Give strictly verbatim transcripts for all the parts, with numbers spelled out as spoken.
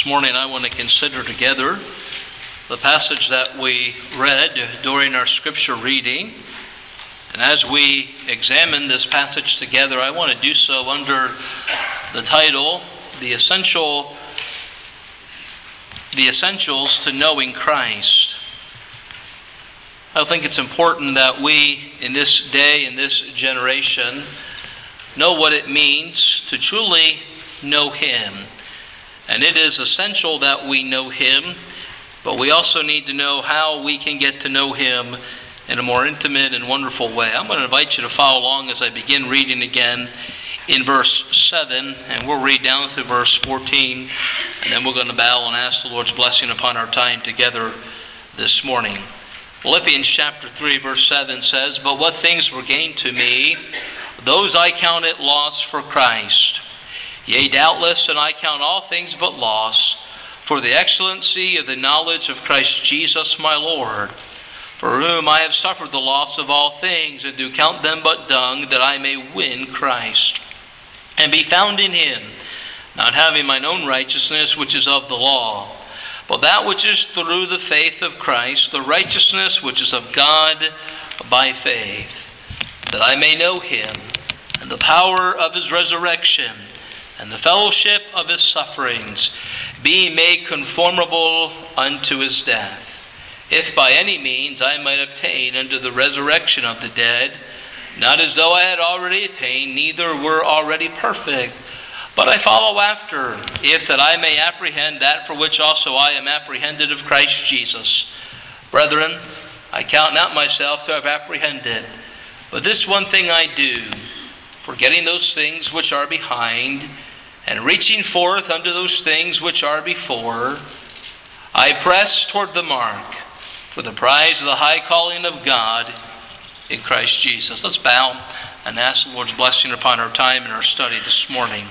This morning I want to consider together the passage that we read during our scripture reading. And as we examine this passage together, I want to do so under the title, The Essential, The Essentials to Knowing Christ. I think it's important that we, in this day, in this generation, know what it means to truly know Him. And it is essential that we know Him, but we also need to know how we can get to know Him in a more intimate and wonderful way. I'm going to invite you to follow along as I begin reading again in verse seven, and we'll read down through verse fourteen, and then we're going to bow and ask the Lord's blessing upon our time together this morning. Philippians chapter three, verse seven says, "But what things were gained to me, those I count it loss for Christ. Yea, doubtless, and I count all things but loss, for the excellency of the knowledge of Christ Jesus my Lord, for whom I have suffered the loss of all things, and do count them but dung, that I may win Christ, and be found in Him, not having mine own righteousness, which is of the law, but that which is through the faith of Christ, the righteousness which is of God by faith, that I may know Him, and the power of His resurrection, and the fellowship of His sufferings, being made conformable unto His death, if by any means I might obtain unto the resurrection of the dead, not as though I had already attained, neither were already perfect, but I follow after, if that I may apprehend that for which also I am apprehended of Christ Jesus. Brethren, I count not myself to have apprehended, but this one thing I do, forgetting those things which are behind, and reaching forth unto those things which are before, I press toward the mark for the prize of the high calling of God in Christ Jesus." Let's bow and ask the Lord's blessing upon our time and our study this morning.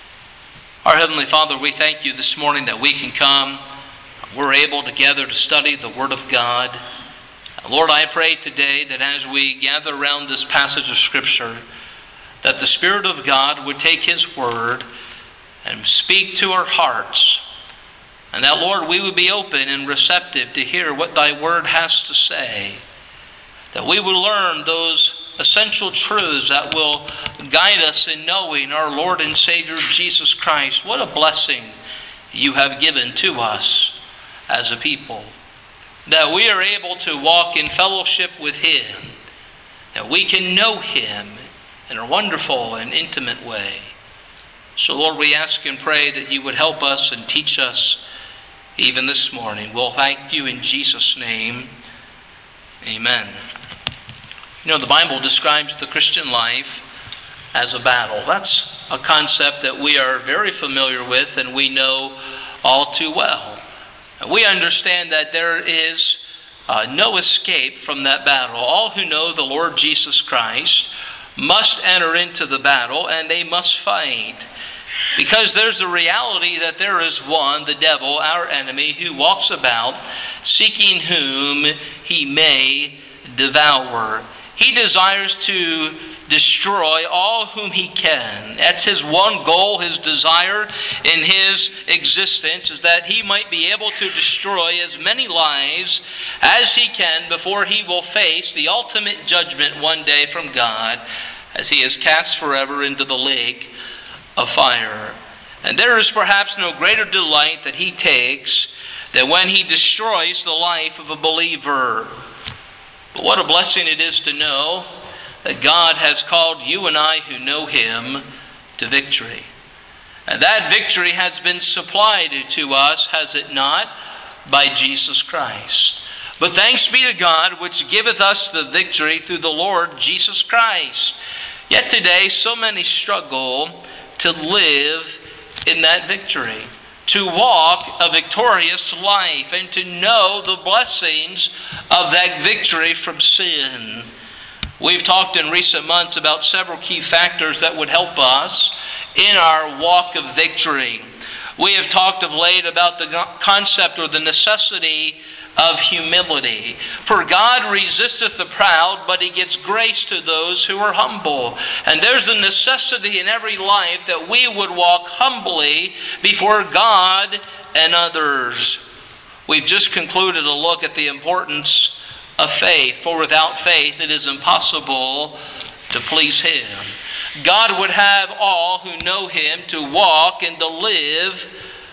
Our Heavenly Father, we thank You this morning that we can come. We're able together to study the Word of God. Lord, I pray today that as we gather around this passage of Scripture, that the Spirit of God would take His Word and speak to our hearts. And that, Lord, we would be open and receptive to hear what Thy Word has to say. That we would learn those essential truths that will guide us in knowing our Lord and Savior Jesus Christ. What a blessing You have given to us as a people. That we are able to walk in fellowship with Him. That we can know Him in a wonderful and intimate way. So, Lord, we ask and pray that You would help us and teach us even this morning. We'll thank You in Jesus' name. Amen. You know, the Bible describes the Christian life as a battle. That's a concept that we are very familiar with and we know all too well. And we understand that there is uh, no escape from that battle. All who know the Lord Jesus Christ must enter into the battle, and they must fight. Because there's the reality that there is one, the devil, our enemy, who walks about seeking whom he may devour. He desires to destroy all whom he can. That's his one goal, his desire in his existence, is that he might be able to destroy as many lives as he can before he will face the ultimate judgment one day from God, as he is cast forever into the lake of fire. And there is perhaps no greater delight that he takes than when he destroys the life of a believer. But what a blessing it is to know that God has called you and I who know Him to victory. And that victory has been supplied to us, has it not, by Jesus Christ. But thanks be to God, which giveth us the victory through the Lord Jesus Christ. Yet today, so many struggle to live in that victory, to walk a victorious life, and to know the blessings of that victory from sin. We've talked in recent months about several key factors that would help us in our walk of victory. We have talked of late about the concept or the necessity of humility. For God resisteth the proud, but he gives grace to those who are humble. And there's a necessity in every life that we would walk humbly before God and others. We've just concluded a look at the importance of faith. For without faith it is impossible to please him. God would have all who know him to walk and to live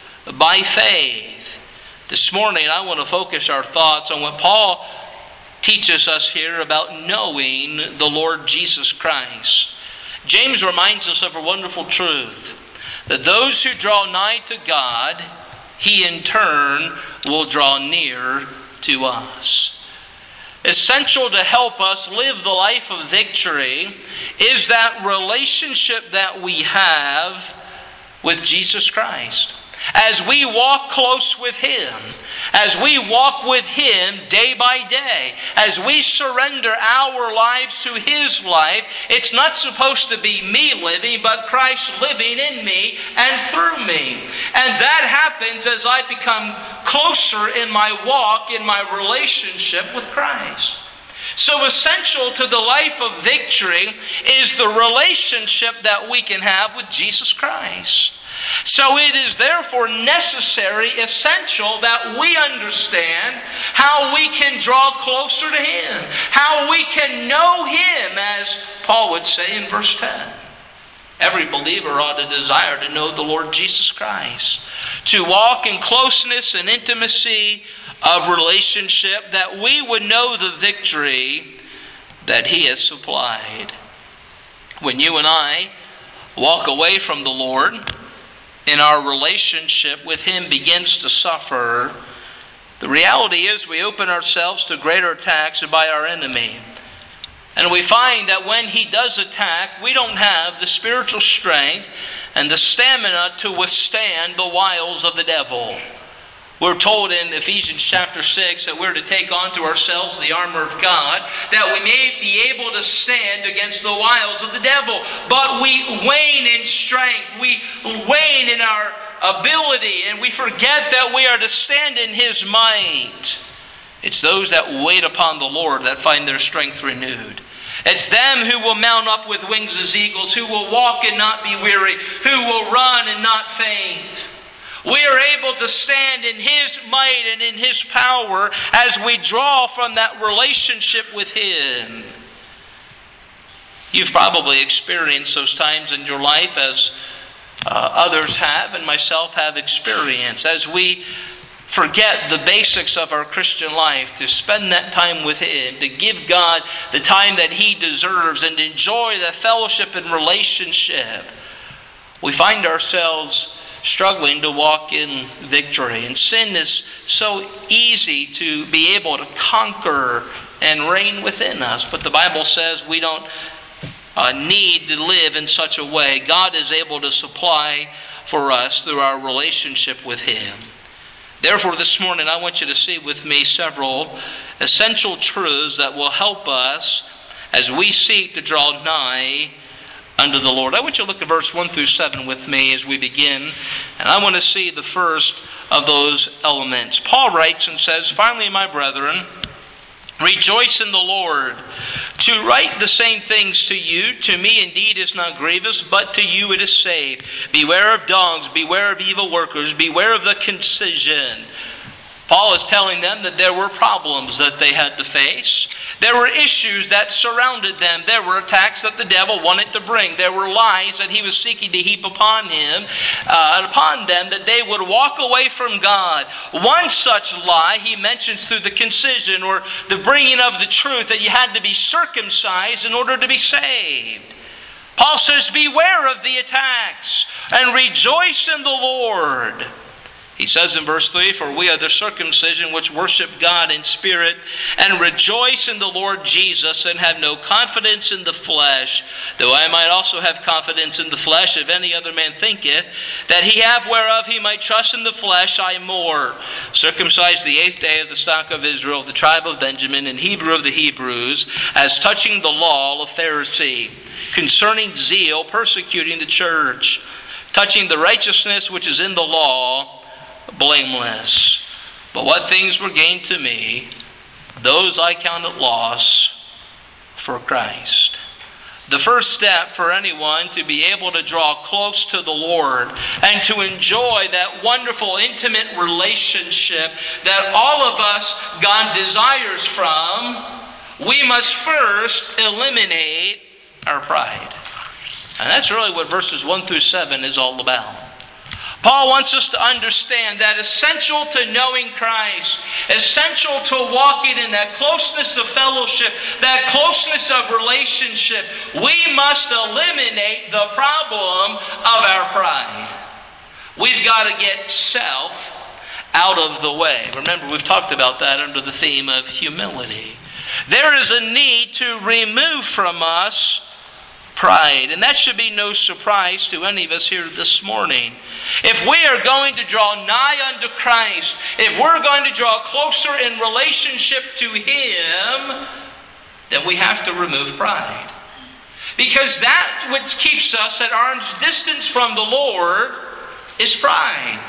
by faith. This morning I want to focus our thoughts on what Paul teaches us here about knowing the Lord Jesus Christ. James reminds us of a wonderful truth, that those who draw nigh to God, he in turn will draw near to us. Essential to help us live the life of victory is that relationship that we have with Jesus Christ. As we walk close with him, as we walk with him day by day, as we surrender our lives to his life, it's not supposed to be me living, but Christ living in me and through me. And that happens as I become closer in my walk, in my relationship with Christ. So essential to the life of victory is the relationship that we can have with Jesus Christ. So it is therefore necessary, essential, that we understand how we can draw closer to him, how we can know him, as Paul would say in verse ten. Every believer ought to desire to know the Lord Jesus Christ, to walk in closeness and intimacy of relationship, that we would know the victory that he has supplied. When you and I walk away from the Lord, and our relationship with him begins to suffer, the reality is we open ourselves to greater attacks by our enemy. And we find that when he does attack, we don't have the spiritual strength and the stamina to withstand the wiles of the devil. We're told in Ephesians chapter six that we're to take onto ourselves the armor of God, that we may be able to stand against the wiles of the devil. But we wane in strength, we wane in our ability, and we forget that we are to stand in his might. It's those that wait upon the Lord that find their strength renewed. It's them who will mount up with wings as eagles, who will walk and not be weary, who will run and not faint. We are able to stand in his might and in his power as we draw from that relationship with him. You've probably experienced those times in your life, as uh, others have and myself have experienced, as we forget the basics of our Christian life, to spend that time with him, to give God the time that he deserves, and enjoy the fellowship and relationship. We find ourselves struggling to walk in victory. And sin is so easy to be able to conquer and reign within us. But the Bible says we don't uh, need to live in such a way. God is able to supply for us through our relationship with him. Therefore, this morning I want you to see with me several essential truths that will help us as we seek to draw nigh unto the Lord. I want you to look at verse one through seven with me as we begin. And I want to see the first of those elements. Paul writes and says, "Finally, my brethren, rejoice in the Lord. To write the same things to you, to me indeed is not grievous, but to you it is safe. Beware of dogs, beware of evil workers, beware of the concision." Paul is telling them that there were problems that they had to face. There were issues that surrounded them. There were attacks that the devil wanted to bring. There were lies that he was seeking to heap upon him, uh, upon them, that they would walk away from God. One such lie he mentions through the concision, or the bringing of the truth, that you had to be circumcised in order to be saved. Paul says, beware of the attacks and rejoice in the Lord. He says in verse three, "For we are the circumcision which worship God in spirit, and rejoice in the Lord Jesus, and have no confidence in the flesh. Though I might also have confidence in the flesh, if any other man thinketh that he have whereof he might trust in the flesh, I more. Circumcised the eighth day of the stock of Israel, of the tribe of Benjamin, and Hebrew of the Hebrews, as touching the law, a Pharisee, concerning zeal, persecuting the church, touching the righteousness which is in the law, blameless." But what things were gained to me, those I counted loss for Christ. The first step for anyone to be able to draw close to the Lord and to enjoy that wonderful, intimate relationship that all of us God desires from, we must first eliminate our pride. And that's really what verses one through seven is all about. Paul wants us to understand that essential to knowing Christ, essential to walking in that closeness of fellowship, that closeness of relationship, we must eliminate the problem of our pride. We've got to get self out of the way. Remember, we've talked about that under the theme of humility. There is a need to remove from us pride. And that should be no surprise to any of us here this morning. If we are going to draw nigh unto Christ, if we're going to draw closer in relationship to Him, then we have to remove pride. Because that which keeps us at arm's distance from the Lord is pride.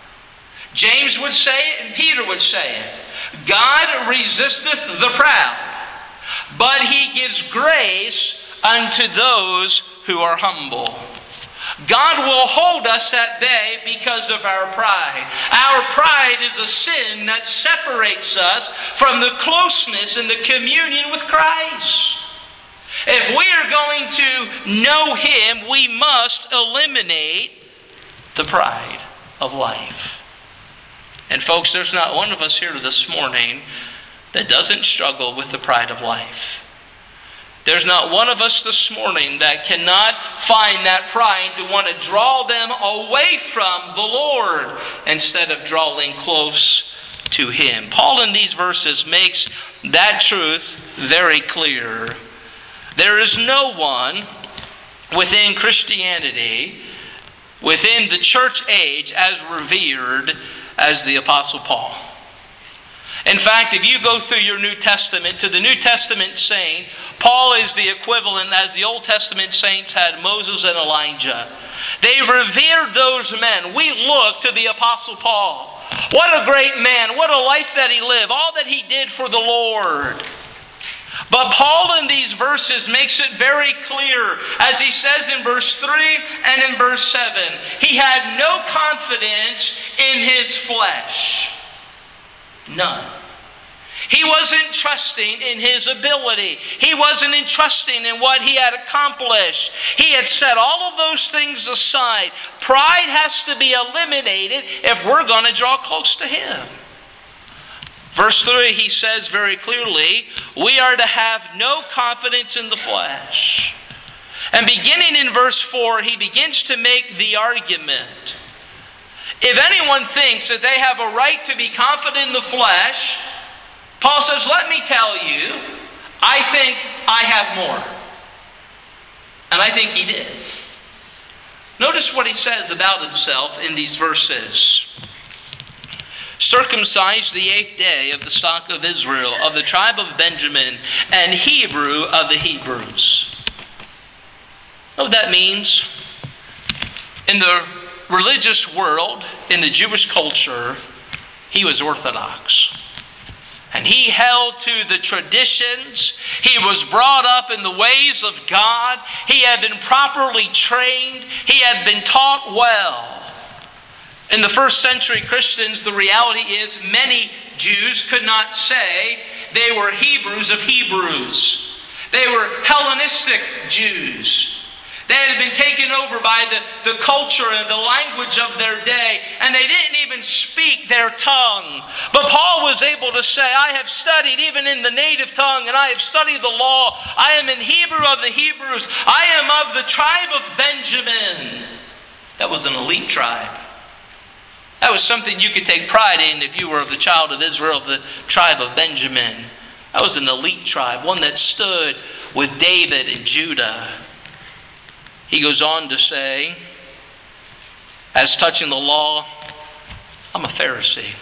James would say it and Peter would say it. God resisteth the proud, but He gives grace unto those who are humble. God will hold us at bay because of our pride. Our pride is a sin that separates us from the closeness and the communion with Christ. If we are going to know Him, we must eliminate the pride of life. And folks, there's not one of us here this morning that doesn't struggle with the pride of life. There's not one of us this morning that cannot find that pride to want to draw them away from the Lord instead of drawing close to Him. Paul in these verses makes that truth very clear. There is no one within Christianity, within the church age, as revered as the Apostle Paul. In fact, if you go through your New Testament, to the New Testament saint, Paul is the equivalent as the Old Testament saints had Moses and Elijah. They revered those men. We look to the Apostle Paul. What a great man. What a life that he lived. All that he did for the Lord. But Paul in these verses makes it very clear, as he says in verse three and in verse seven. He had no confidence in his flesh. None. He wasn't trusting in his ability. He wasn't trusting in what he had accomplished. He had set all of those things aside. Pride has to be eliminated if we're going to draw close to Him. Verse three, he says very clearly, we are to have no confidence in the flesh. And beginning in verse four, he begins to make the argument. If anyone thinks that they have a right to be confident in the flesh, Paul says, let me tell you, I think I have more. And I think he did. Notice what he says about himself in these verses. Circumcised the eighth day of the stock of Israel, of the tribe of Benjamin, and Hebrew of the Hebrews. You know what that means? In the religious world, in the Jewish culture, he was Orthodox. And he held to the traditions. He was brought up in the ways of God. He had been properly trained. He had been taught well. In the first century Christians, the reality is many Jews could not say they were Hebrews of Hebrews. They were Hellenistic Jews. They had been taken over by the, the culture and the language of their day, and they didn't even speak their tongue. But Paul was able to say, I have studied even in the native tongue, and I have studied the law. I am in Hebrew of the Hebrews. I am of the tribe of Benjamin. That was an elite tribe. That was something you could take pride in if you were of the child of Israel, of the tribe of Benjamin. That was an elite tribe, one that stood with David and Judah. He goes on to say, as touching the law, I'm a Pharisee.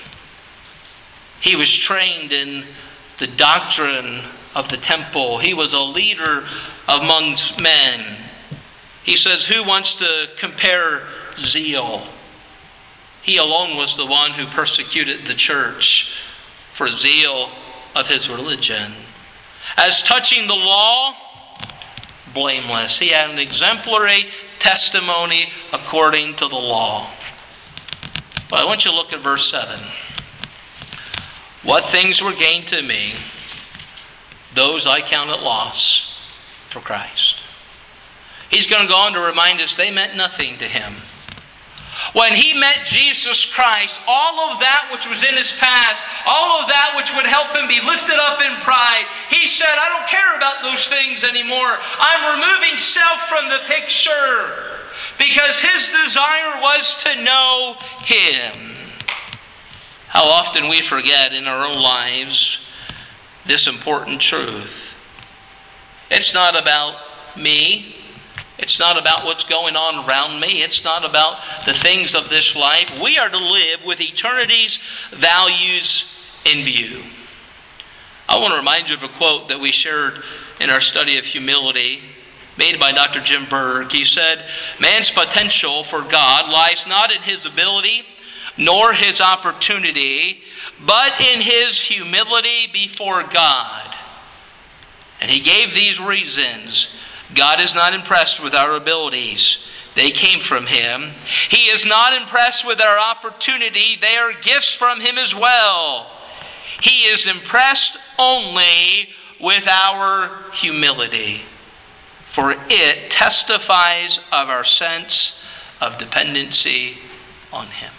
He was trained in the doctrine of the temple. He was a leader amongst men. He says, who wants to compare zeal? He alone was the one who persecuted the church for zeal of his religion. As touching the law, blameless. He had an exemplary testimony according to the law. But I want you to look at verse seven. What things were gained to me, those I counted loss for Christ. He's going to go on to remind us they meant nothing to him. When he met Jesus Christ, all of that which was in his past, all of that which would help him be lifted up in pride, he said, I don't care about those things anymore. I'm removing self from the picture because his desire was to know him. How often we forget in our own lives this important truth. It's not about me. It's not about what's going on around me. It's not about the things of this life. We are to live with eternity's values in view. I want to remind you of a quote that we shared in our study of humility, made by Doctor Jim Berg. He said, man's potential for God lies not in his ability nor his opportunity, but in his humility before God. And he gave these reasons. God is not impressed with our abilities. They came from him. He is not impressed with our opportunity. They are gifts from him as well. He is impressed only with our humility, for it testifies of our sense of dependency on him.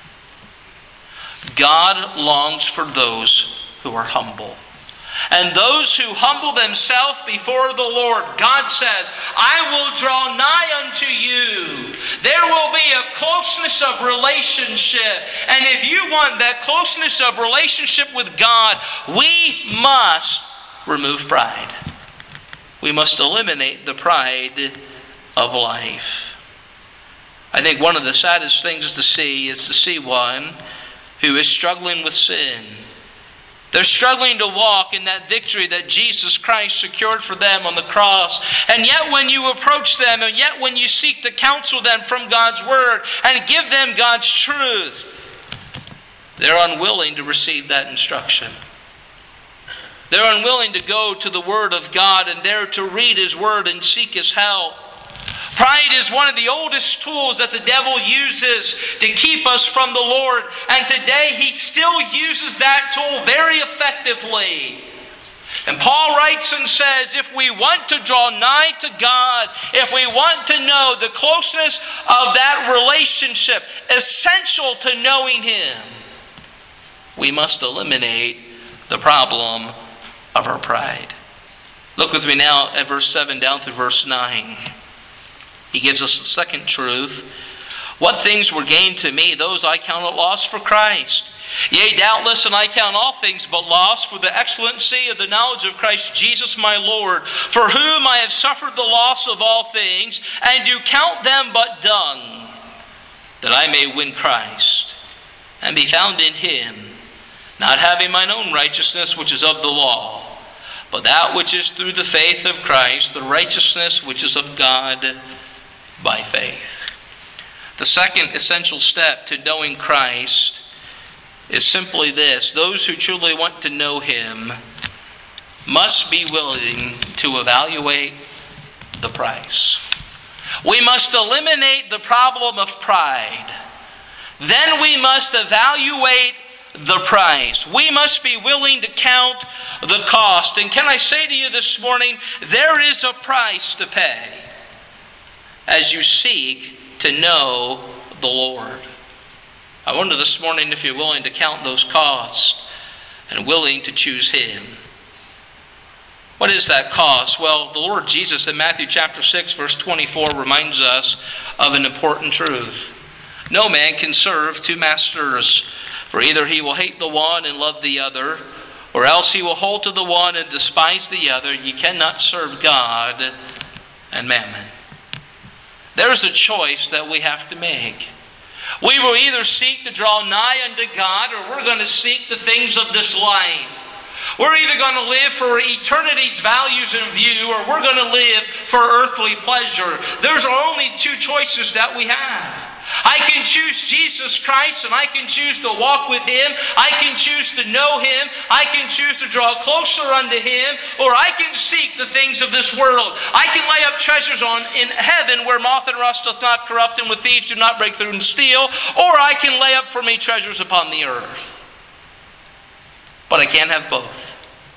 God longs for those who are humble. And those who humble themselves before the Lord, God says, I will draw nigh unto you. There will be a closeness of relationship. And if you want that closeness of relationship with God, we must remove pride. We must eliminate the pride of life. I think one of the saddest things to see is to see one who is struggling with sin. They're struggling to walk in that victory that Jesus Christ secured for them on the cross. And yet when you approach them, and yet when you seek to counsel them from God's Word and give them God's truth, they're unwilling to receive that instruction. They're unwilling to go to the Word of God and there to read His Word and seek His help. Pride is one of the oldest tools that the devil uses to keep us from the Lord. And today he still uses that tool very effectively. And Paul writes and says, if we want to draw nigh to God, if we want to know the closeness of that relationship, essential to knowing Him, we must eliminate the problem of our pride. Look with me now at verse seven down through verse nine. He gives us the second truth. What things were gained to me, those I count loss for Christ. Yea, doubtless, and I count all things but loss for the excellency of the knowledge of Christ Jesus my Lord, for whom I have suffered the loss of all things, and do count them but dung, that I may win Christ, and be found in Him, not having mine own righteousness which is of the law, but that which is through the faith of Christ, the righteousness which is of God by faith. The second essential step to knowing Christ is simply this. Those who truly want to know Him must be willing to evaluate the price. We must eliminate the problem of pride. Then we must evaluate the price. We must be willing to count the cost. And can I say to you this morning, there is a price to pay as you seek to know the Lord. I wonder this morning if you're willing to count those costs and willing to choose Him. What is that cost? Well, the Lord Jesus in Matthew chapter six, verse twenty-four reminds us of an important truth. No man can serve two masters, for either he will hate the one and love the other, or else he will hold to the one and despise the other. You cannot serve God and mammon. There is a choice that we have to make. We will either seek to draw nigh unto God, or we're going to seek the things of this life. We're either going to live for eternity's values in view, or we're going to live for earthly pleasure. There's only two choices that we have. I can choose Jesus Christ and I can choose to walk with Him. I can choose to know Him. I can choose to draw closer unto Him. Or I can seek the things of this world. I can lay up treasures on in heaven where moth and rust doth not corrupt and where thieves do not break through and steal. Or I can lay up for me treasures upon the earth. But I can't have both.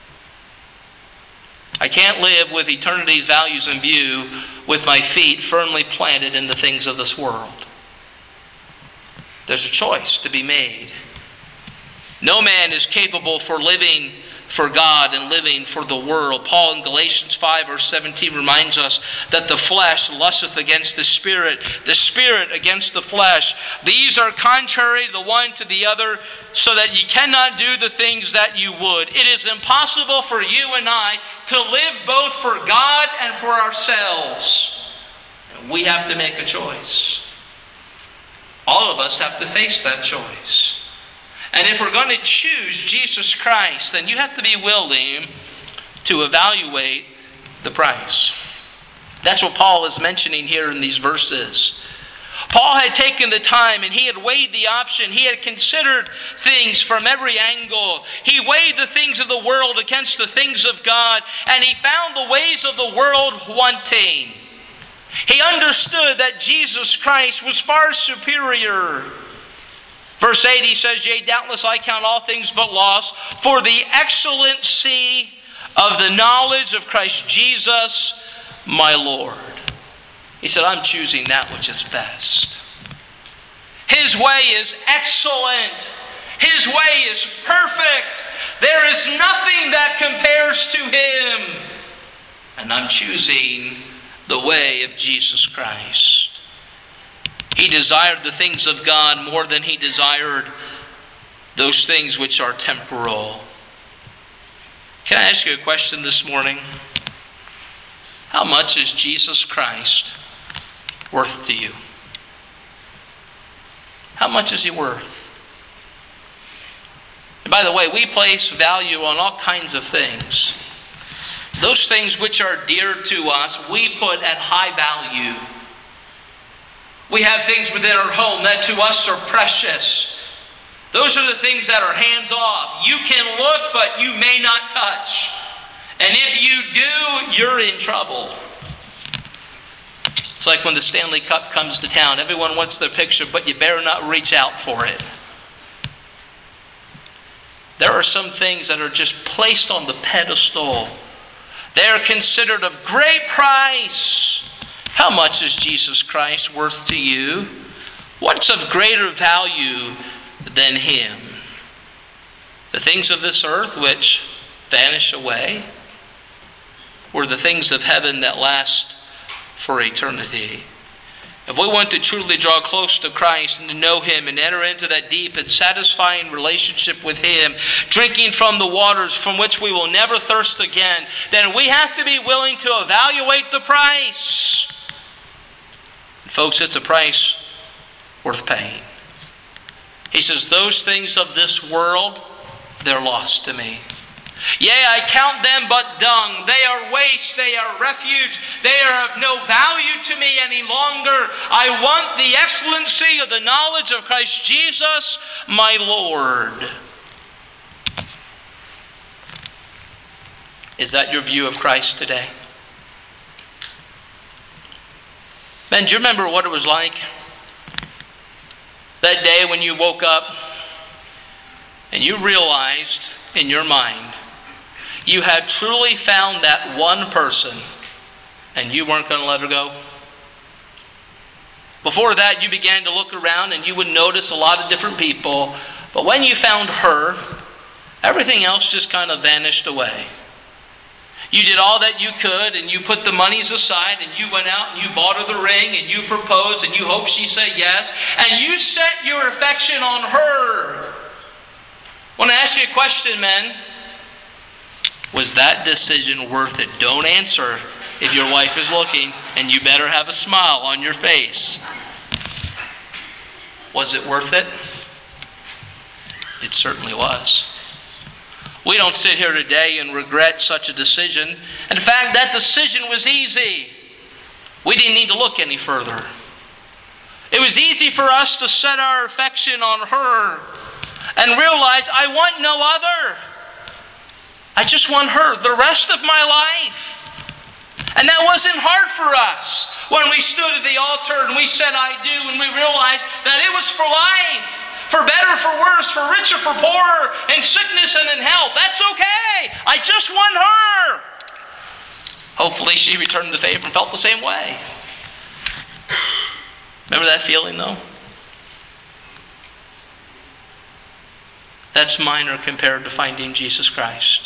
I can't live with eternity's values in view with my feet firmly planted in the things of this world. There's a choice to be made. No man is capable for living for God and living for the world. Paul in Galatians five verse seventeen reminds us that the flesh lusteth against the Spirit, the Spirit against the flesh. These are contrary the one to the other, so that ye cannot do the things that you would. It is impossible for you and I to live both for God and for ourselves. And we have to make a choice. All of us have to face that choice. And if we're going to choose Jesus Christ, then you have to be willing to evaluate the price. That's what Paul is mentioning here in these verses. Paul had taken the time and he had weighed the option. He had considered things from every angle. He weighed the things of the world against the things of God, and he found the ways of the world wanting. He understood that Jesus Christ was far superior. Verse eight, he says, Yea, doubtless I count all things but loss for the excellency of the knowledge of Christ Jesus, my Lord. He said, I'm choosing that which is best. His way is excellent. His way is perfect. There is nothing that compares to Him. And I'm choosing the way of Jesus Christ. He desired the things of God more than he desired those things which are temporal. Can I ask you a question this morning? How much is Jesus Christ worth to you? How much is He worth? And by the way, we place value on all kinds of things. Those things which are dear to us, we put at high value. We have things within our home that to us are precious. Those are the things that are hands off. You can look, but you may not touch. And if you do, you're in trouble. It's like when the Stanley Cup comes to town. Everyone wants their picture, but you better not reach out for it. There are some things that are just placed on the pedestal. They are considered of great price. How much is Jesus Christ worth to you? What's of greater value than Him? The things of this earth which vanish away, or the things of heaven that last for eternity? If we want to truly draw close to Christ and to know Him and enter into that deep and satisfying relationship with Him, drinking from the waters from which we will never thirst again, then we have to be willing to evaluate the price. And folks, it's a price worth paying. He says, those things of this world, they're lost to me. Yea, I count them but dung. They are waste. They are refuge. They are of no value to me any longer. I want the excellency of the knowledge of Christ Jesus, my Lord. Is that your view of Christ today? Ben, do you remember what it was like that day when you woke up and you realized in your mind you had truly found that one person and you weren't going to let her go? Before that, you began to look around and you would notice a lot of different people. But when you found her, everything else just kind of vanished away. You did all that you could and you put the monies aside and you went out and you bought her the ring and you proposed and you hoped she said yes. And you set your affection on her. I want to ask you a question, men. Was that decision worth it? Don't answer if your wife is looking, and you better have a smile on your face. Was it worth it? It certainly was. We don't sit here today and regret such a decision. In fact, that decision was easy. We didn't need to look any further. It was easy for us to set our affection on her and realize, I want no other. I just want her the rest of my life. And that wasn't hard for us when we stood at the altar and we said, I do, and we realized that it was for life, for better, for worse, for richer, for poorer, in sickness and in health. That's okay. I just want her. Hopefully she returned the favor and felt the same way. Remember that feeling, though? That's minor compared to finding Jesus Christ.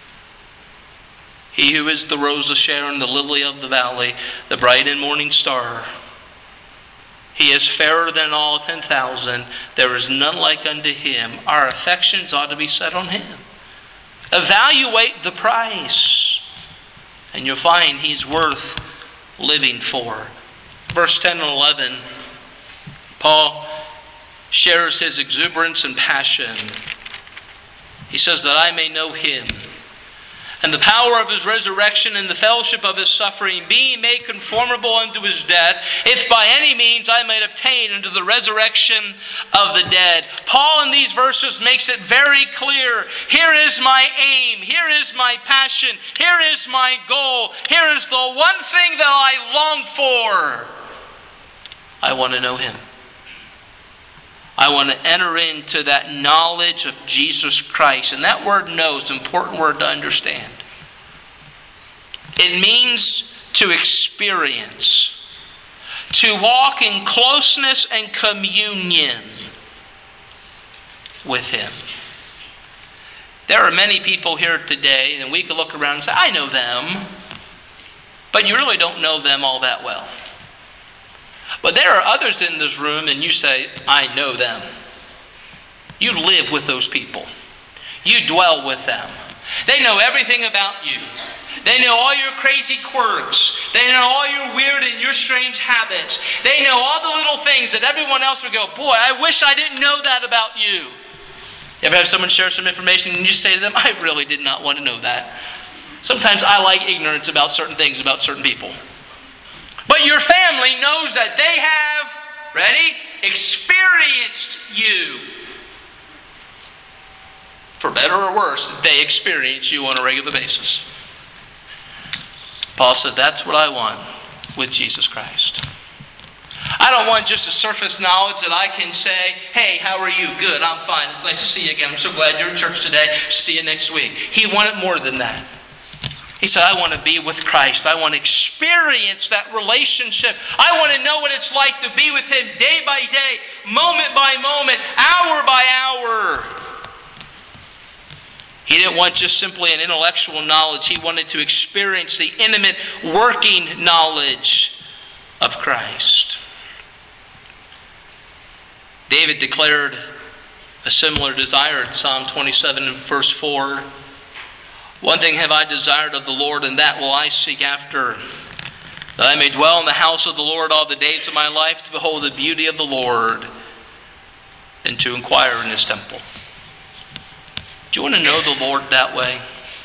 He who is the rose of Sharon, the lily of the valley, the bright and morning star. He is fairer than all ten thousand. There is none like unto him. Our affections ought to be set on him. Evaluate the price, and you'll find he's worth living for. Verse ten and eleven, Paul shares his exuberance and passion. He says, that I may know him, and the power of his resurrection and the fellowship of his suffering, being made conformable unto his death, if by any means I might obtain unto the resurrection of the dead. Paul in these verses makes it very clear. Here is my aim. Here is my passion. Here is my goal. Here is the one thing that I long for. I want to know him. I want to enter into that knowledge of Jesus Christ. And that word know is an important word to understand. It means to experience, to walk in closeness and communion with him. There are many people here today, and we could look around and say, I know them, but you really don't know them all that well. But there are others in this room, and you say, I know them. You live with those people. You dwell with them. They know everything about you. They know all your crazy quirks. They know all your weird and your strange habits. They know all the little things that everyone else would go, boy, I wish I didn't know that about you. You ever have someone share some information and you say to them, I really did not want to know that. Sometimes I like ignorance about certain things, about certain people. But your family knows that they have, ready, experienced you. For better or worse, they experience you on a regular basis. Paul said, that's what I want with Jesus Christ. I don't want just a surface knowledge that I can say, hey, how are you? Good, I'm fine. It's nice to see you again. I'm so glad you're in church today. See you next week. He wanted more than that. He said, I want to be with Christ. I want to experience that relationship. I want to know what it's like to be with him day by day, moment by moment, hour by hour. He didn't want just simply an intellectual knowledge. He wanted to experience the intimate working knowledge of Christ. David declared a similar desire in Psalm twenty-seven and verse four. One thing have I desired of the Lord, and that will I seek after, that I may dwell in the house of the Lord all the days of my life, to behold the beauty of the Lord, and to inquire in his temple. Do you want to know the Lord that way?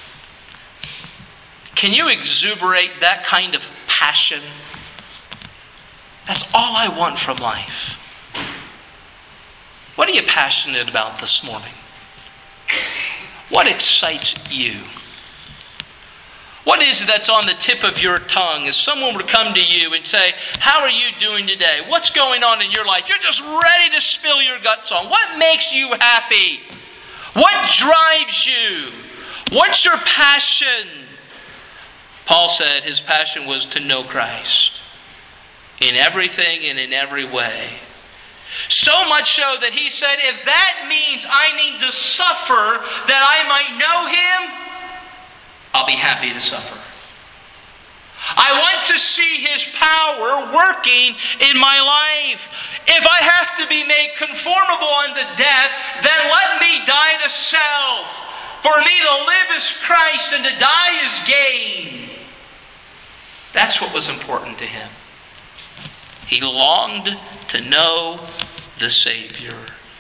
Can you exuberate that kind of passion? That's all I want from life. What are you passionate about this morning? What excites you? What is it that's on the tip of your tongue? If someone were to come to you and say, how are you doing today? What's going on in your life? You're just ready to spill your guts on. What makes you happy? What drives you? What's your passion? Paul said his passion was to know Christ in everything and in every way. So much so that he said, if that means I need to suffer that I might know him, I'll be happy to suffer. I want to see his power working in my life. If I have to be made conformable unto death, then let me die to self. For me to live is Christ and to die is gain. That's what was important to him. He longed to know the Savior.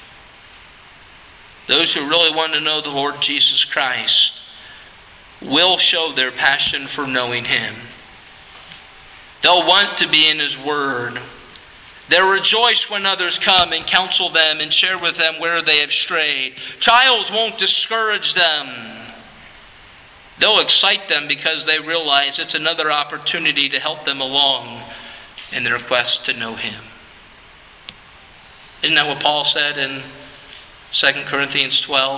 Those who really want to know the Lord Jesus Christ will show their passion for knowing him. They'll want to be in his word. They'll rejoice when others come and counsel them and share with them where they have strayed. Trials won't discourage them. They'll excite them because they realize it's another opportunity to help them along in their quest to know Him. Isn't that what Paul said in Second Corinthians twelve?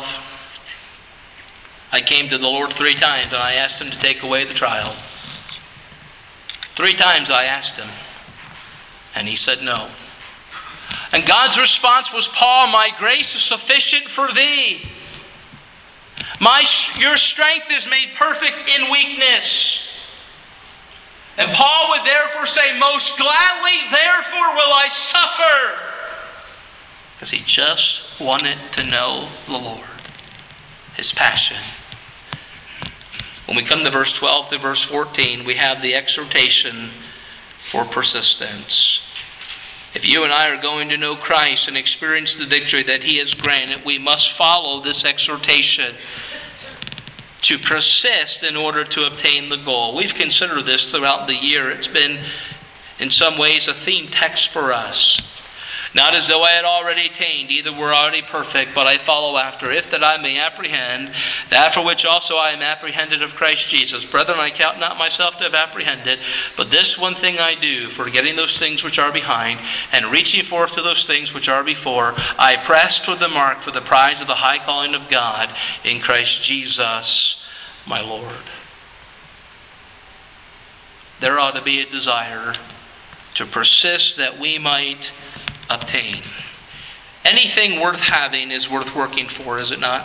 I came to the Lord three times and I asked Him to take away the trial. Three times I asked Him, and He said no. And God's response was, Paul, my grace is sufficient for thee. My, your strength is made perfect in weakness. And Paul would therefore say, most gladly, therefore will I suffer. Because he just wanted to know the Lord, His passion. When we come to verse twelve to verse fourteen, we have the exhortation for persistence. If you and I are going to know Christ and experience the victory that He has granted, we must follow this exhortation to persist in order to obtain the goal. We've considered this throughout the year. It's been, in some ways, a theme text for us. Not as though I had already attained, either were already perfect, but I follow after, if that I may apprehend that for which also I am apprehended of Christ Jesus. Brethren, I count not myself to have apprehended, but this one thing I do, forgetting those things which are behind, and reaching forth to those things which are before, I press toward the mark for the prize of the high calling of God in Christ Jesus my Lord. There ought to be a desire to persist that we might obtain. Anything worth having is worth working for, is it not?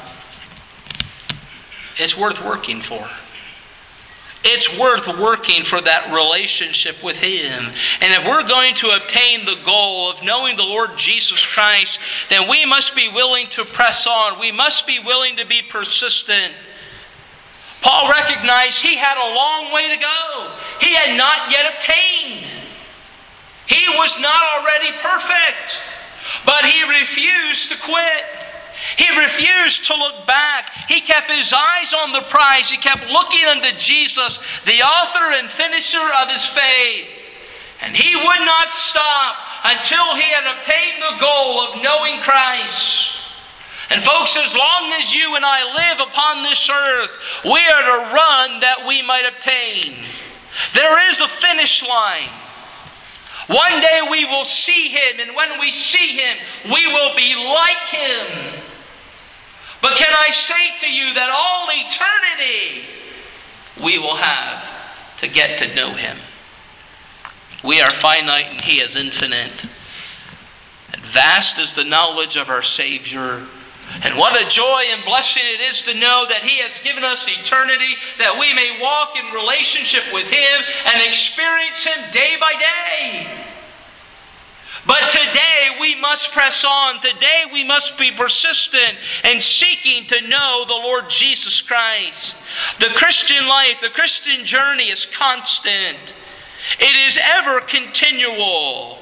It's worth working for. It's worth working for that relationship with Him. And if we're going to obtain the goal of knowing the Lord Jesus Christ, then we must be willing to press on. We must be willing to be persistent. Paul recognized he had a long way to go. He had not yet obtained. He was not already perfect, but he refused to quit. He refused to look back. He kept his eyes on the prize. He kept looking unto Jesus, the author and finisher of his faith. And he would not stop until he had obtained the goal of knowing Christ. And folks, as long as you and I live upon this earth, we are to run that we might obtain. There is a finish line. One day we will see Him, and when we see Him, we will be like Him. But can I say to you that all eternity we will have to get to know Him? We are finite and He is infinite. And vast is the knowledge of our Savior. And what a joy and blessing it is to know that He has given us eternity, that we may walk in relationship with Him and experience Him day by day. But today we must press on. Today we must be persistent in seeking to know the Lord Jesus Christ. The Christian life, the Christian journey is constant. It is ever continual.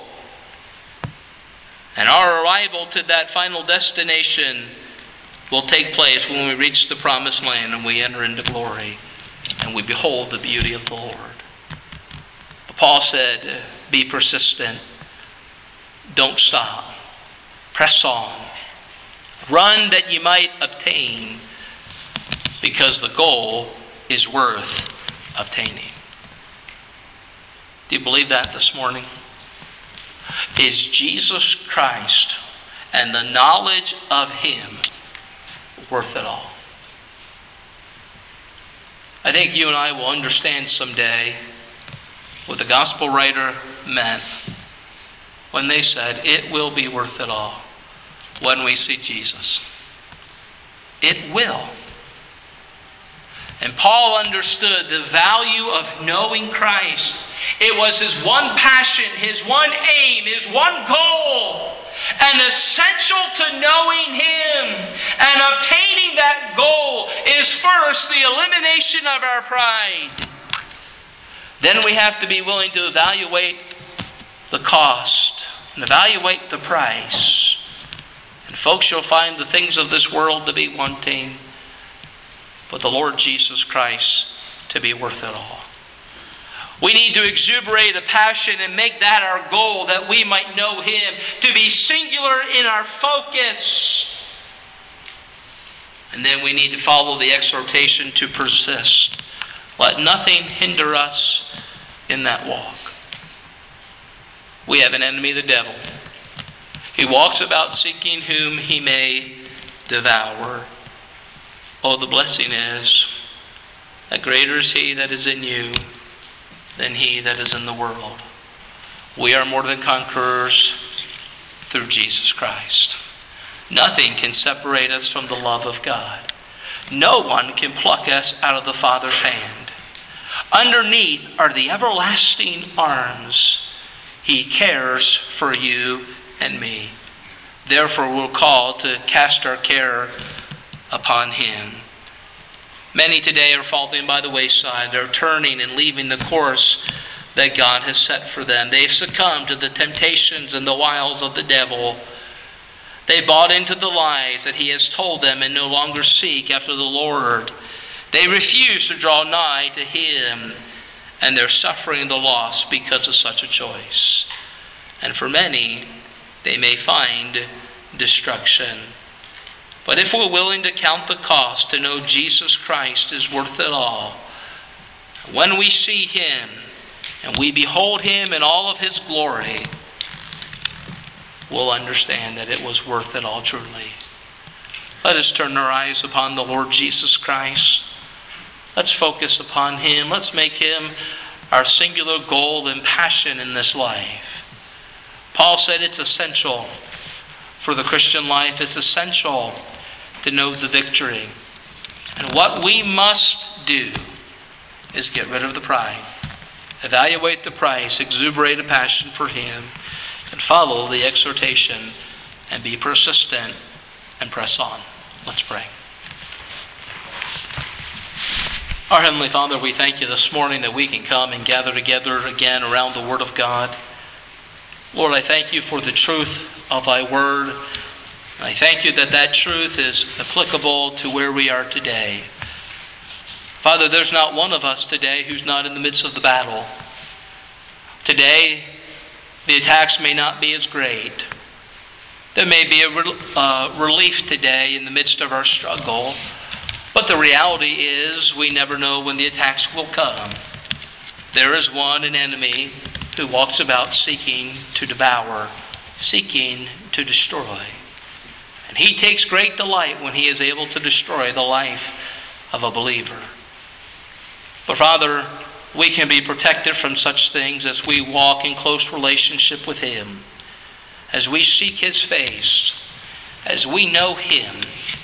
And our arrival to that final destination will take place when we reach the promised land and we enter into glory and we behold the beauty of the Lord. But Paul said, be persistent. Don't stop. Press on. Run that you might obtain, because the goal is worth obtaining. Do you believe that this morning? Is Jesus Christ and the knowledge of Him worth it all? I think you and I will understand someday what the gospel writer meant when they said, it will be worth it all when we see Jesus. It will. And Paul understood the value of knowing Christ. It was his one passion, his one aim, his one goal, and essential to knowing Him. And obtaining that goal is first the elimination of our pride. Then we have to be willing to evaluate the cost and evaluate the price. And folks, you'll find the things of this world to be wanting, but the Lord Jesus Christ to be worth it all. We need to exuberate a passion and make that our goal, that we might know Him, to be singular in our focus. And then we need to follow the exhortation to persist. Let nothing hinder us in that walk. We have an enemy, the devil. He walks about seeking whom he may devour. Oh, the blessing is that greater is He that is in you than he that is in the world. We are more than conquerors through Jesus Christ. Nothing can separate us from the love of God. No one can pluck us out of the Father's hand. Underneath are the everlasting arms. He cares for you and me. Therefore we're called to cast our care upon Him. Many today are falling by the wayside. They're turning and leaving the course that God has set for them. They've succumbed to the temptations and the wiles of the devil. They bought into the lies that he has told them and no longer seek after the Lord. They refuse to draw nigh to Him, and they're suffering the loss because of such a choice. And for many, they may find destruction. But if we're willing to count the cost to know Jesus Christ is worth it all, when we see Him and we behold Him in all of His glory, we'll understand that it was worth it all truly. Let us turn our eyes upon the Lord Jesus Christ. Let's focus upon Him. Let's make Him our singular goal and passion in this life. Paul said it's essential for the Christian life. It's essential to know the victory. And what we must do is get rid of the pride. Evaluate the price, exuberate a passion for Him, and follow the exhortation, and be persistent and press on. Let's pray. Our Heavenly Father, we thank You this morning that we can come and gather together again around the Word of God. Lord, I thank You for the truth of Thy Word. And I thank You that that truth is applicable to where we are today. Father, there's not one of us today who's not in the midst of the battle. Today, the attacks may not be as great. There may be a re- uh, relief today in the midst of our struggle. But the reality is we never know when the attacks will come. There is one, an enemy, who walks about seeking to devour, seeking to destroy. And he takes great delight when he is able to destroy the life of a believer. But Father, we can be protected from such things as we walk in close relationship with Him, as we seek His face, as we know Him.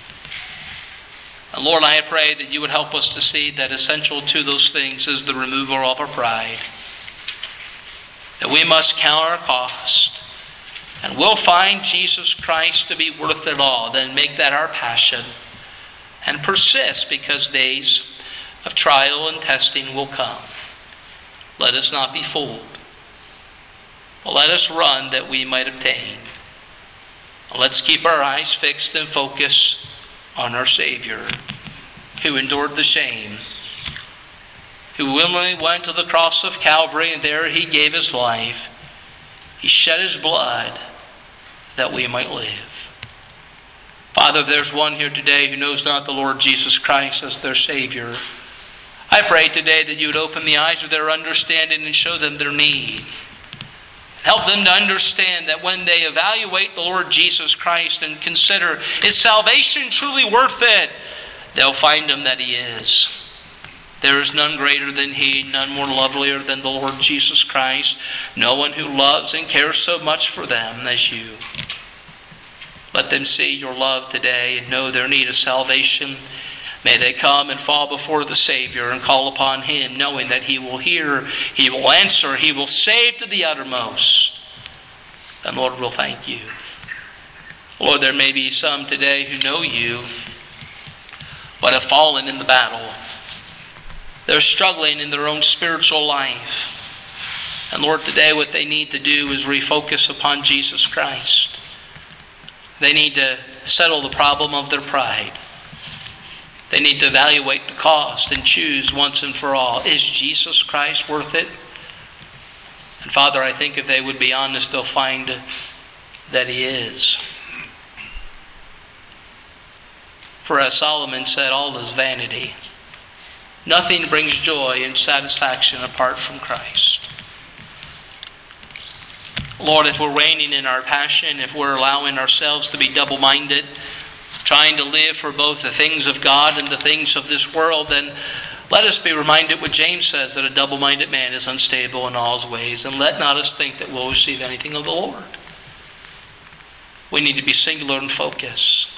And Lord, I pray that You would help us to see that essential to those things is the removal of our pride. That we must count our cost. And we'll find Jesus Christ to be worth it all. Then make that our passion. And persist, because days of trial and testing will come. Let us not be fooled. But let us run that we might obtain. Let's keep our eyes fixed and focused on our Savior, who endured the shame, who willingly went to the cross of Calvary, and there He gave His life. He shed His blood that we might live. Father, if there's one here today who knows not the Lord Jesus Christ as their Savior, I pray today that You would open the eyes of their understanding and show them their need. Help them to understand that when they evaluate the Lord Jesus Christ and consider, is salvation truly worth it? They'll find Him that He is. There is none greater than He, none more lovelier than the Lord Jesus Christ. No one who loves and cares so much for them as You. Let them see Your love today and know their need of salvation. May they come and fall before the Savior and call upon Him, knowing that He will hear, He will answer, He will save to the uttermost. And Lord, we'll thank You. Lord, there may be some today who know You, but have fallen in the battle. They're struggling in their own spiritual life. And Lord, today what they need to do is refocus upon Jesus Christ. They need to settle the problem of their pride. They need to evaluate the cost and choose once and for all, is Jesus Christ worth it? And Father, I think if they would be honest, they'll find that He is. For as Solomon said, all is vanity. Nothing brings joy and satisfaction apart from Christ. Lord, if we're reigning in our passion, if we're allowing ourselves to be double-minded, trying to live for both the things of God and the things of this world, then let us be reminded what James says, that a double-minded man is unstable in all his ways. And let not us think that we'll receive anything of the Lord. We need to be singular and focused.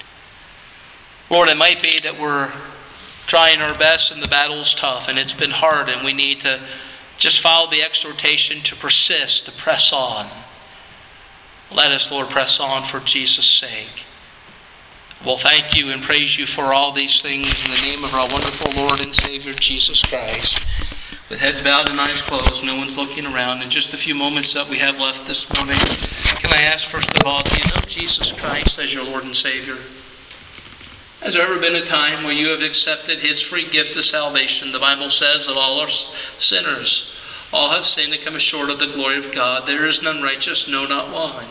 Lord, it might be that we're trying our best and the battle's tough and it's been hard, and we need to just follow the exhortation to persist, to press on. Let us, Lord, press on for Jesus' sake. We'll thank you and praise you for all these things in the name of our wonderful Lord and Savior, Jesus Christ. With heads bowed and eyes closed, no one's looking around. In just the few moments that we have left this morning, can I ask first of all, do you know Jesus Christ as your Lord and Savior? Has there ever been a time where you have accepted His free gift of salvation? The Bible says that all are sinners. All have sinned and come short of the glory of God. There is none righteous, no, not one.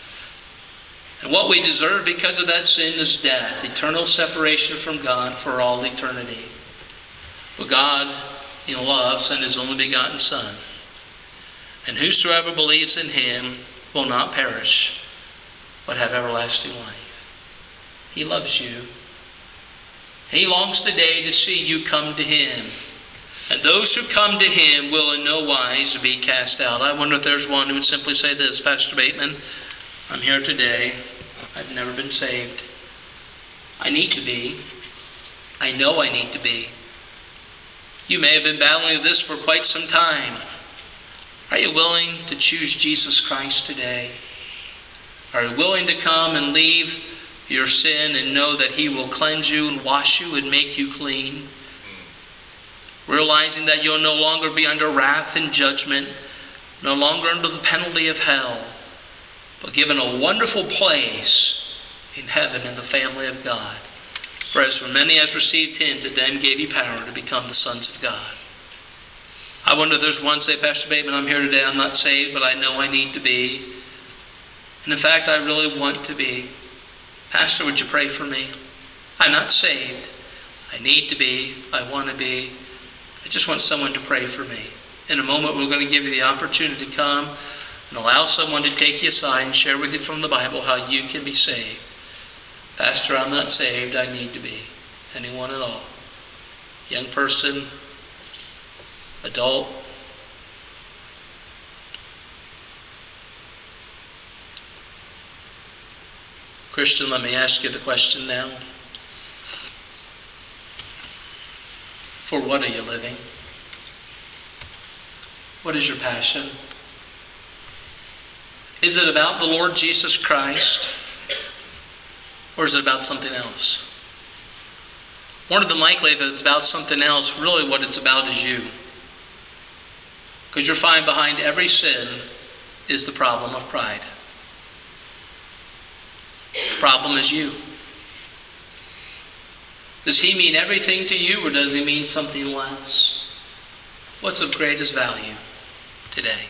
And what we deserve because of that sin is death, eternal separation from God for all eternity. But God, in love, sent His only begotten Son. And whosoever believes in Him will not perish, but have everlasting life. He loves you. And He longs today to see you come to Him. And those who come to Him will in no wise be cast out. I wonder if there's one who would simply say this, Pastor Bateman, I'm here today. I've never been saved. I need to be. I know I need to be. You may have been battling with this for quite some time. Are you willing to choose Jesus Christ today? Are you willing to come and leave your sin and know that He will cleanse you and wash you and make you clean? Realizing that you'll no longer be under wrath and judgment, no longer under the penalty of hell, but given a wonderful place in heaven in the family of God. For as for many as received Him, to them gave He power to become the sons of God. I wonder if there's one say, Pastor Bateman, I'm here today, I'm not saved, but I know I need to be. And in fact, I really want to be. Pastor, would you pray for me? I'm not saved. I need to be. I want to be. I just want someone to pray for me. In a moment, we're going to give you the opportunity to come and allow someone to take you aside and share with you from the Bible how you can be saved. Pastor, I'm not saved. I need to be. Anyone at all. Young person, adult. Christian, let me ask you the question now. For what are you living? What is your passion? Is it about the Lord Jesus Christ? Or is it about something else? More than likely, if it's about something else, really what it's about is you. Because you'll find behind every sin is the problem of pride. The problem is you. Does He mean everything to you, or does He mean something less? What's of greatest value today?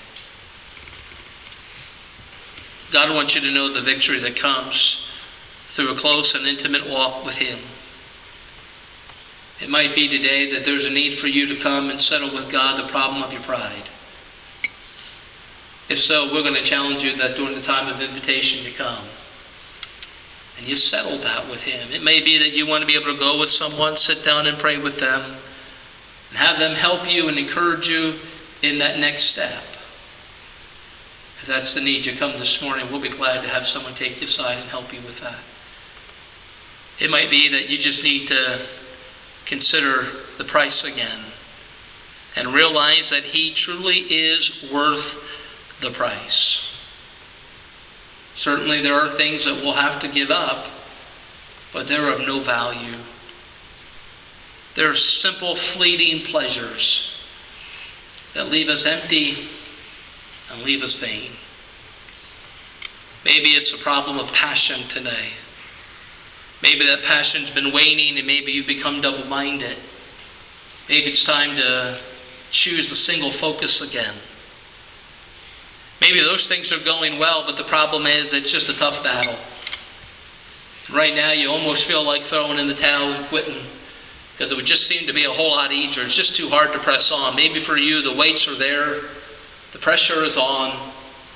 God wants you to know the victory that comes through a close and intimate walk with Him. It might be today that there's a need for you to come and settle with God the problem of your pride. If so, we're going to challenge you that during the time of invitation you come and you settle that with Him. It may be that you want to be able to go with someone, sit down and pray with them, and have them help you and encourage you in that next step. If that's the need, you come this morning, we'll be glad to have someone take you aside and help you with that. It might be that you just need to consider the price again and realize that He truly is worth the price. Certainly there are things that we'll have to give up, but they're of no value. They're simple, fleeting pleasures that leave us empty and leave us vain. Maybe it's a problem of passion today. Maybe that passion's been waning and maybe you've become double-minded. Maybe it's time to choose a single focus again. Maybe those things are going well, but the problem is it's just a tough battle. Right now you almost feel like throwing in the towel and quitting, because it would just seem to be a whole lot easier. It's just too hard to press on. Maybe for you the weights are there, the pressure is on,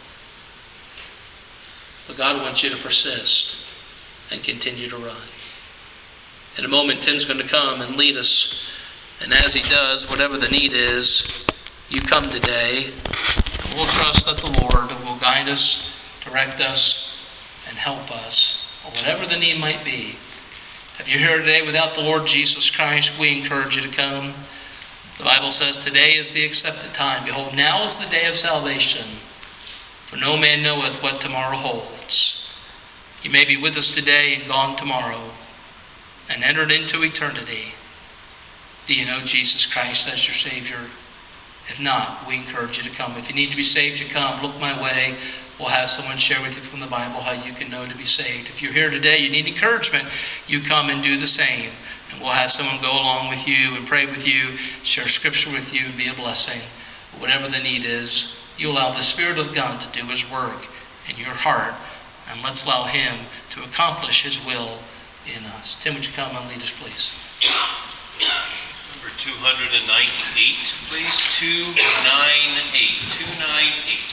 but God wants you to persist and continue to run. In a moment, Tim's going to come and lead us, and as he does, whatever the need is, you come today. We'll trust that the Lord will guide us, direct us, and help us, or whatever the need might be. If you're here today without the Lord Jesus Christ, we encourage you to come. The Bible says, today is the accepted time. Behold, now is the day of salvation. For no man knoweth what tomorrow holds. You may be with us today and gone tomorrow, and entered into eternity. Do you know Jesus Christ as your Savior? If not, we encourage you to come. If you need to be saved, you come. Look my way. We'll have someone share with you from the Bible how you can know to be saved. If you're here today, you need encouragement, you come and do the same. And we'll have someone go along with you and pray with you, share scripture with you, and be a blessing. Whatever the need is, you allow the Spirit of God to do His work in your heart. And let's allow Him to accomplish His will in us. Tim, would you come and lead us, please? Number two ninety-eight, please. two ninety-eight. two ninety-eight.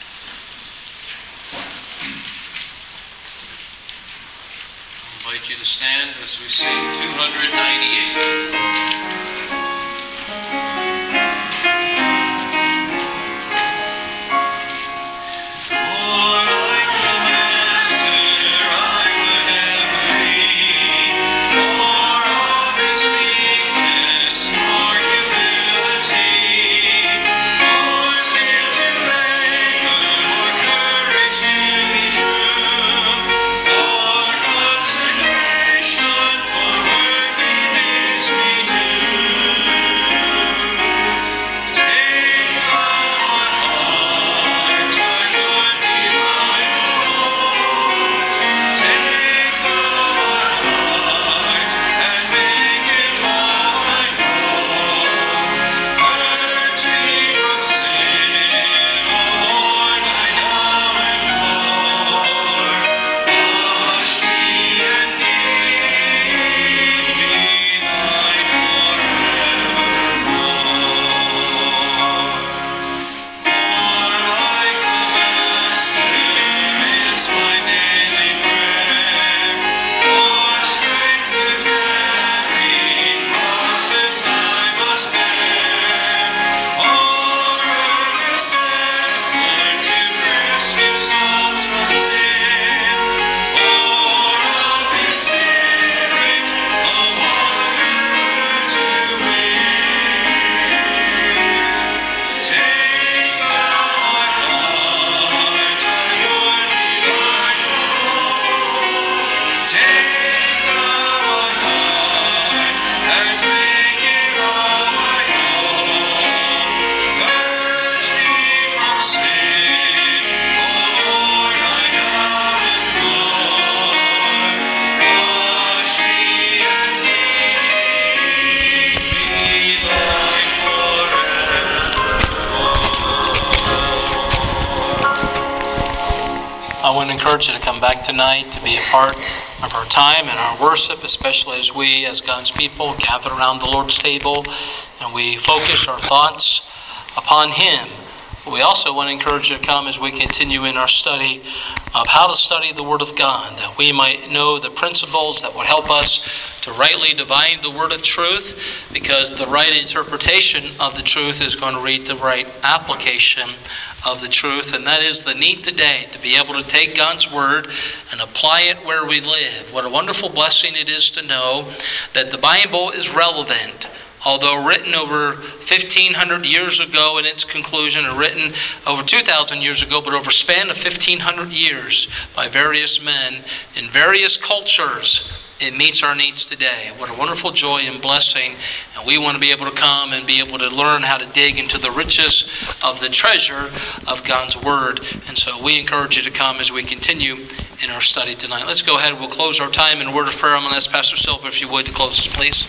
I invite you to stand as we sing two ninety-eight. Encourage you to come back tonight to be a part of our time and our worship, especially as we as God's people gather around the Lord's table and we focus our thoughts upon Him. We also want to encourage you to come as we continue in our study of how to study the Word of God, that we might know the principles that would help us to rightly divide the Word of truth, because the right interpretation of the truth is going to lead the right application of the truth. And that is the need today, to be able to take God's Word and apply it where we live. What a wonderful blessing it is to know that the Bible is relevant. Although written over fifteen hundred years ago in its conclusion, or written over two thousand years ago, but over a span of fifteen hundred years by various men in various cultures, it meets our needs today. What a wonderful joy and blessing. And we want to be able to come and be able to learn how to dig into the riches of the treasure of God's Word. And so we encourage you to come as we continue in our study tonight. Let's go ahead. We'll close our time in a word of prayer. I'm going to ask Pastor Silver, if you would, to close us, please.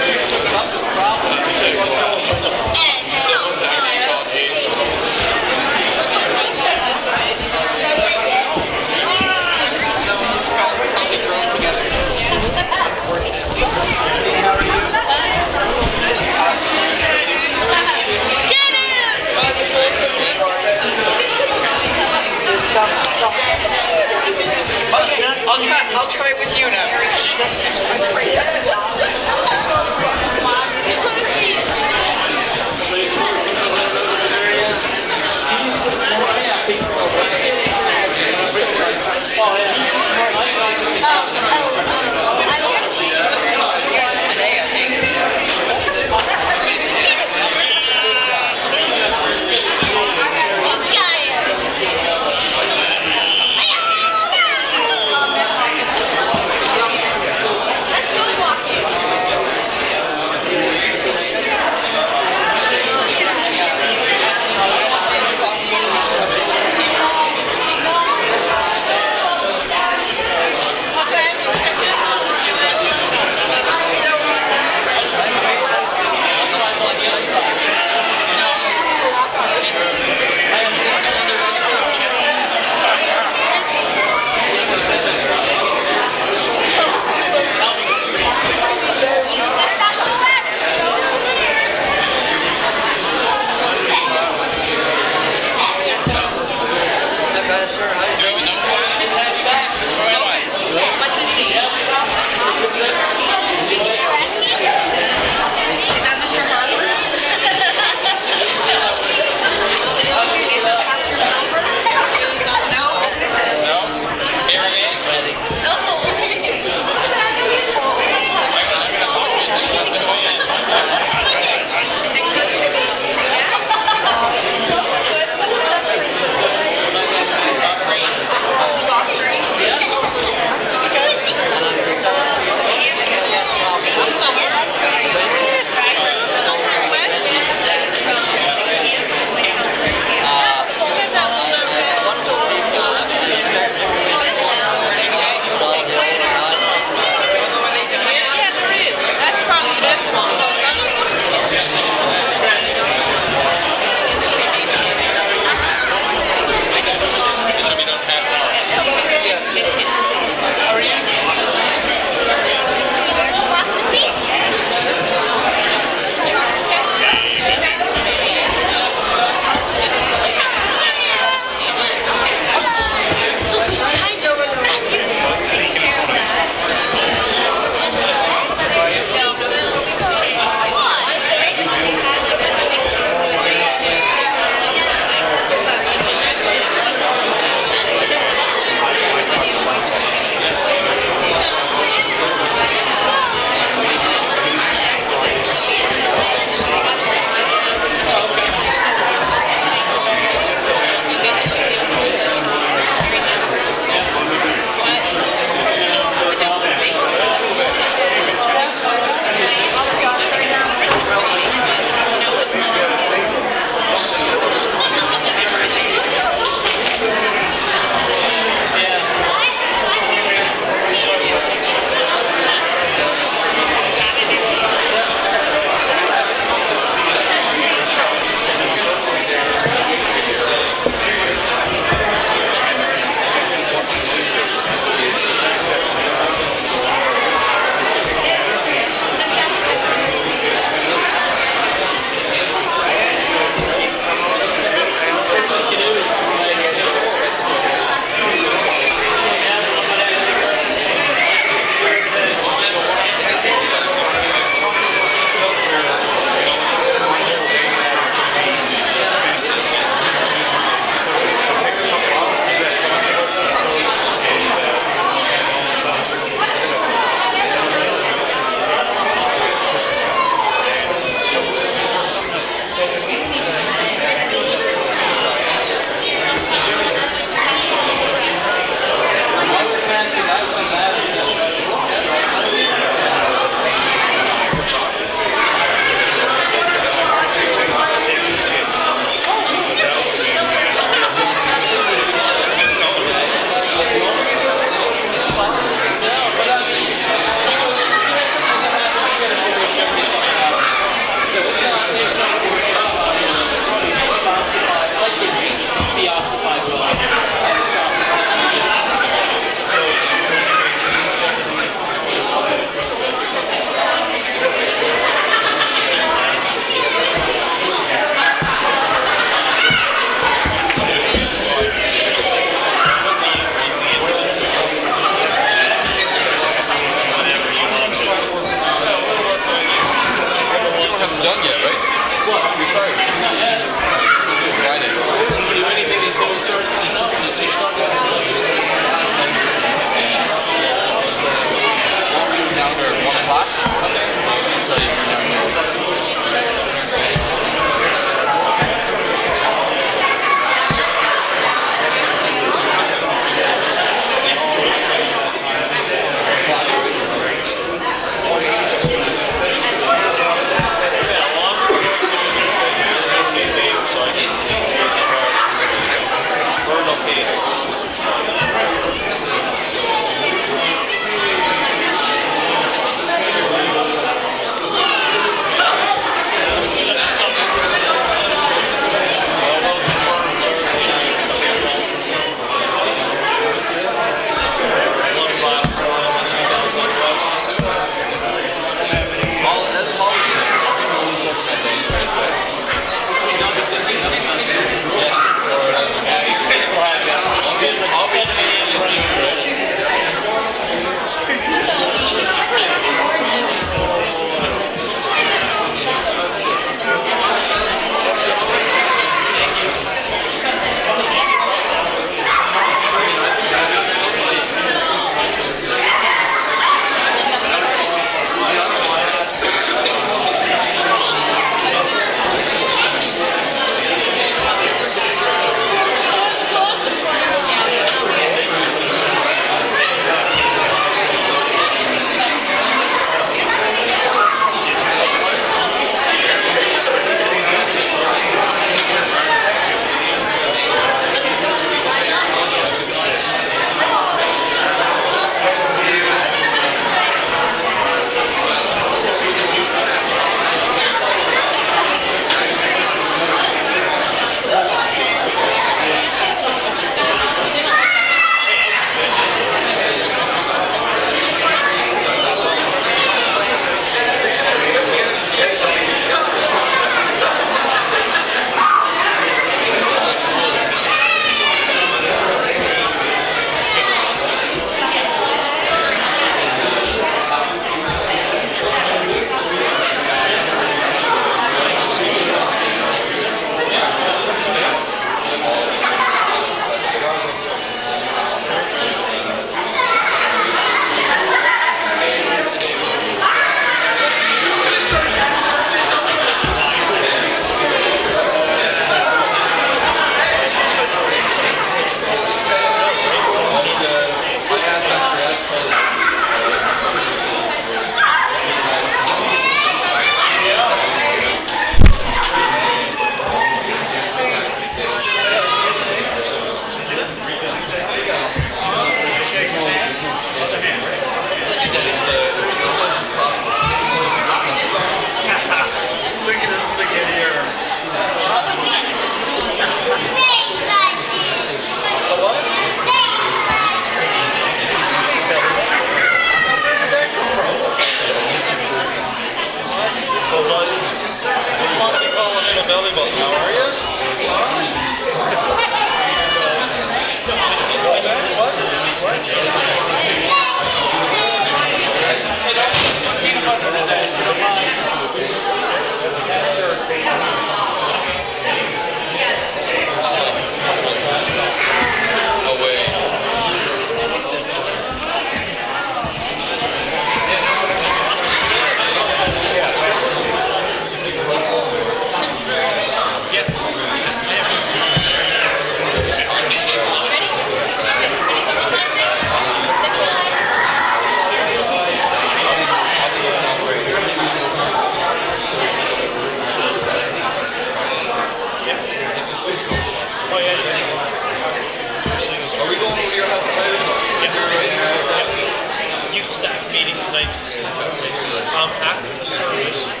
come after the service